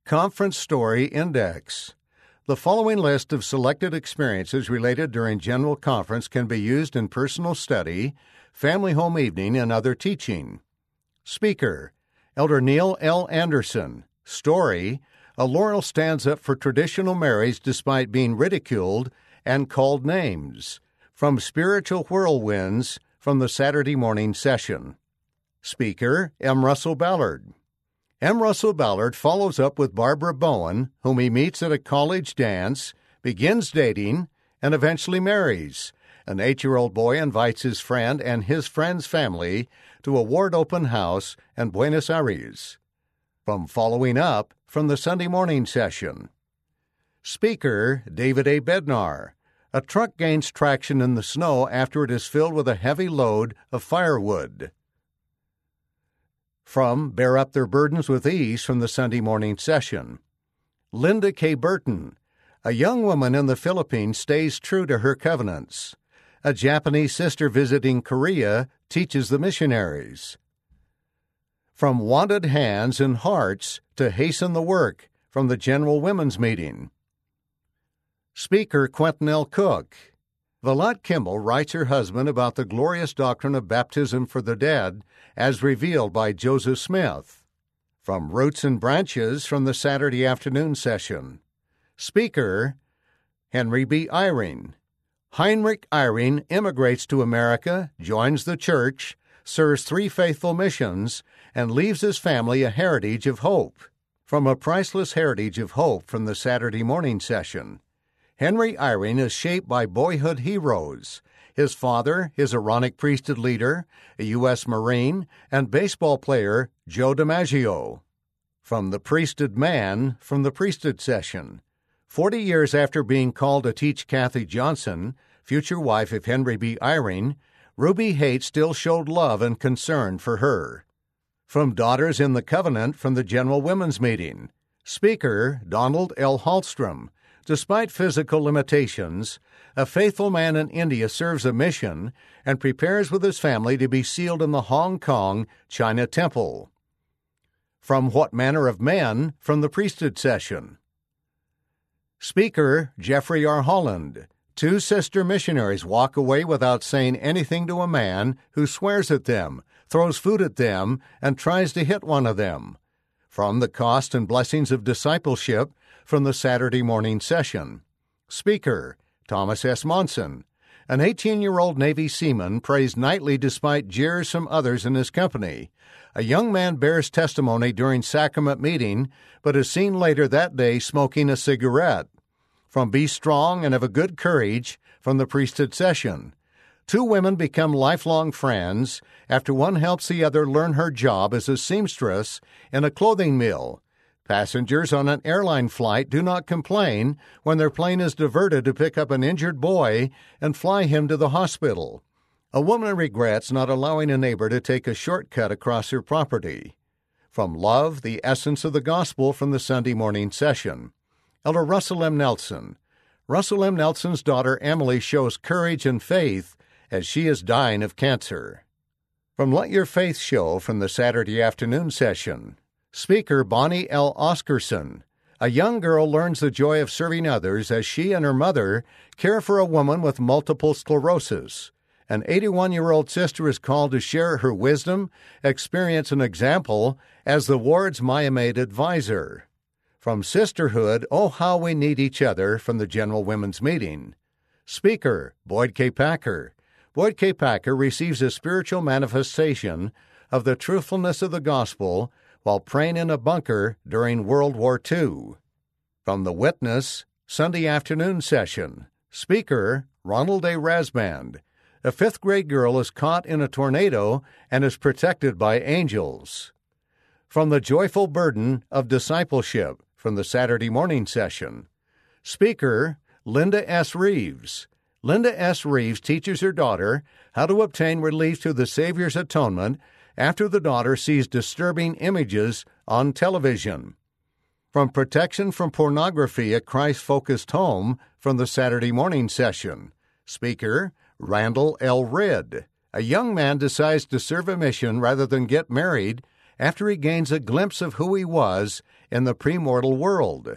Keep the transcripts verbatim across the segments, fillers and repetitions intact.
Conference Story Index. The following list of selected experiences related during General Conference can be used in personal study, family home evening, and other teaching. Speaker: Elder Neil L. Anderson. Story: A Laurel stands up for traditional marriage despite being ridiculed and called names. From Spiritual Whirlwinds from the Saturday morning session. Speaker: M. Russell Ballard. M. Russell Ballard follows up with Barbara Bowen, whom he meets at a college dance, begins dating, and eventually marries. An eight-year-old boy invites his friend and his friend's family to a ward open house in Buenos Aires. From Following Up from the Sunday morning session. Speaker: David A. Bednar. A truck gains traction in the snow after it is filled with a heavy load of firewood. From Bear Up Their Burdens with Ease from the Sunday morning session. Linda K. Burton. A young woman in the Philippines stays true to her covenants. A Japanese sister visiting Korea teaches the missionaries. From Wanted Hands and Hearts to Hasten the Work from the General Women's Meeting. Speaker: Quentin L. Cook. Valette Kimball writes her husband about the glorious doctrine of baptism for the dead as revealed by Joseph Smith. From Roots and Branches from the Saturday afternoon session. Speaker: Henry B. Eyring. Heinrich Eyring immigrates to America, joins the church, serves three faithful missions, and leaves his family a heritage of hope. From A Priceless Heritage of Hope from the Saturday morning session. Henry Eyring is shaped by boyhood heroes. His father, his Aaronic priesthood leader, a U S Marine, and baseball player Joe DiMaggio. From The Priesthood Man from the Priesthood Session. Forty years after being called to teach Kathy Johnson, future wife of Henry B. Eyring, Ruby Haight still showed love and concern for her. From Daughters in the Covenant from the General Women's Meeting. Speaker: Donald L. Hallstrom. Despite physical limitations, a faithful man in India serves a mission and prepares with his family to be sealed in the Hong Kong China Temple. From What Manner of Men from the Priesthood Session. Speaker: Jeffrey R. Holland. Two sister missionaries walk away without saying anything to a man who swears at them, throws food at them, and tries to hit one of them. From The Cost and Blessings of Discipleship from the Saturday morning session. Speaker: Thomas S. Monson. An eighteen-year-old Navy seaman prays nightly despite jeers from others in his company. A young man bears testimony during sacrament meeting, but is seen later that day smoking a cigarette. From Be Strong and Have a Good Courage from the Priesthood Session. Two women become lifelong friends after one helps the other learn her job as a seamstress in a clothing mill. Passengers on an airline flight do not complain when their plane is diverted to pick up an injured boy and fly him to the hospital. A woman regrets not allowing a neighbor to take a shortcut across her property. From Love, the Essence of the Gospel from the Sunday morning session. Elder Russell M. Nelson. Russell M. Nelson's daughter Emily shows courage and faith as she is dying of cancer. From Let Your Faith Show from the Saturday afternoon session. Speaker: Bonnie L. Oscarson. A young girl learns the joy of serving others as she and her mother care for a woman with multiple sclerosis. An eighty-one-year-old sister is called to share her wisdom, experience, and example as the ward's Mia-Maid advisor. From Sisterhood, Oh How We Need Each Other from the General Women's Meeting. Speaker: Boyd K. Packer. Boyd K. Packer receives a spiritual manifestation of the truthfulness of the gospel while praying in a bunker during World War Two. From The Witness, Sunday afternoon session. Speaker: Ronald A. Rasband. A fifth-grade girl is caught in a tornado and is protected by angels. From The Joyful Burden of Discipleship from the Saturday morning session. Speaker: Linda S. Reeves. Linda S. Reeves teaches her daughter how to obtain relief through the Savior's atonement after the daughter sees disturbing images on television. From Protection from Pornography at Christ-Focused Home from the Saturday morning session. Speaker: Randall L. Ridd. A young man decides to serve a mission rather than get married after he gains a glimpse of who he was in the premortal world.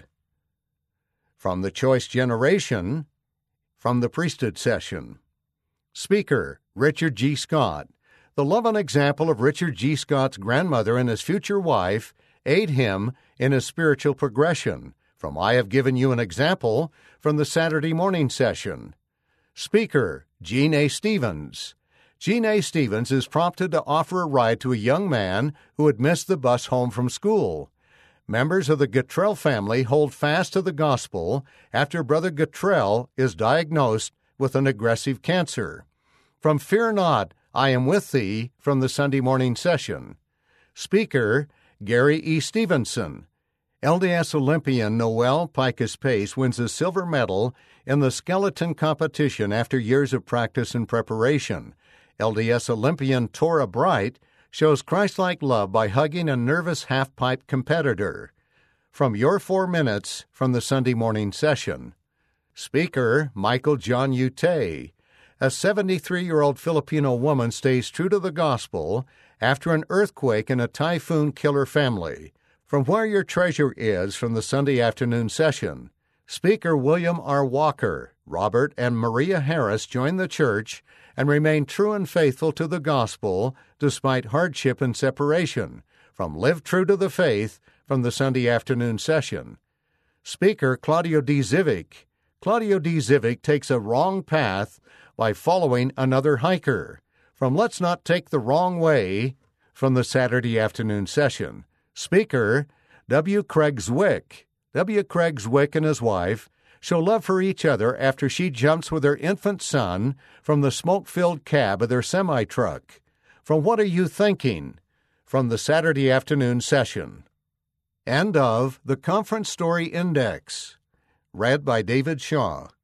From the Choice Generation, from the Priesthood Session. Speaker, Richard G. Scott. The love and example of Richard G. Scott's grandmother and his future wife aid him in his spiritual progression. From I Have Given You an Example, from the Saturday Morning Session. Speaker, Gene A. Stevens. Gene A. Stevens is prompted to offer a ride to a young man who had missed the bus home from school. Members of the Guttrell family hold fast to the gospel after Brother Guttrell is diagnosed with an aggressive cancer. From Fear Not, I Am With Thee, from the Sunday Morning Session. Speaker, Gary E. Stevenson. L D S Olympian Noel Picus Pace wins a silver medal in the skeleton competition after years of practice and preparation. L D S Olympian Tora Bright shows Christ-like love by hugging a nervous half-pipe competitor. From Your Four Minutes, from the Sunday Morning Session. Speaker, Michael John Utay. A seventy-three-year-old Filipino woman stays true to the gospel after an earthquake and a typhoon kill her family. From Where Your Treasure Is, from the Sunday Afternoon Session. Speaker William R. Walker. Robert and Maria Harris join the church and remain true and faithful to the gospel despite hardship and separation. From Live True to the Faith, from the Sunday Afternoon Session. Speaker Claudio D. Zivic. Claudio D. Zivic takes a wrong path by following another hiker. From Let's Not Take the Wrong Way, from the Saturday Afternoon Session. Speaker W. Craig Zwick. W. Craig Zwick and his wife show love for each other after she jumps with her infant son from the smoke-filled cab of their semi-truck. From What Are You Thinking? From the Saturday Afternoon Session. End of the Conference Story Index. Read by David Shaw.